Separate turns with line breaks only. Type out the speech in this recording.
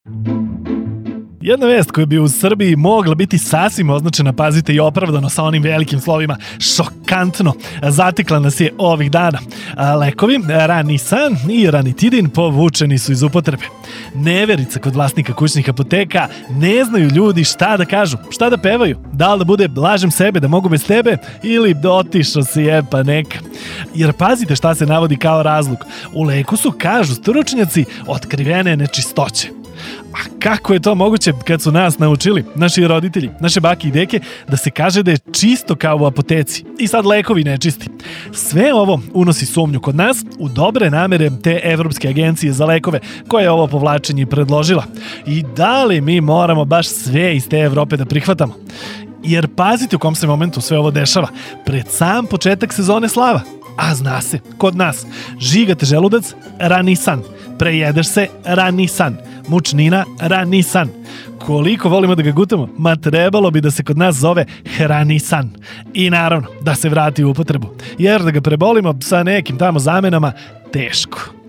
Jedna vest koja bi u Srbiji mogla biti sasvim označena, pazite, i opravdano sa onim velikim slovima šokantno, zatekla nas je ovih dana. Lekovi Ranisan i Ranitidin povučeni su iz upotrebe. Neverica kod vlasnika kućnih apoteka, ne znaju ljudi šta da kažu, šta da pevaju, da li da bude lažem sebe da mogu bez tebe ili otišao si je pa neka. Jer pazite šta se navodi kao razlog. U leku su, kažu stručnjaci, otkrivene nečistoće. A kako je to moguće kad su nas naučili, naši roditelji, naše bake i deke, da se kaže da je čisto kao u apoteci i sad lekovi nečisti? Sve ovo unosi sumnju kod nas u dobre namere te Evropske agencije za lekove koja je ovo povlačenje predložila. I da li mi moramo baš sve iz te Evrope da prihvatamo? Jer pazite u kom se momentu sve ovo dešava. Pred sam početak sezone slava. A zna se, kod nas, žigate želudac, Ranisan, prejedeš se, Ranisan, mučnina, Ranisan. Koliko volimo da ga gutamo, ma trebalo bi da se kod nas zove Hranisan. I naravno, da se vrati u upotrebu, jer da ga prebolimo sa nekim tamo zamenama, teško.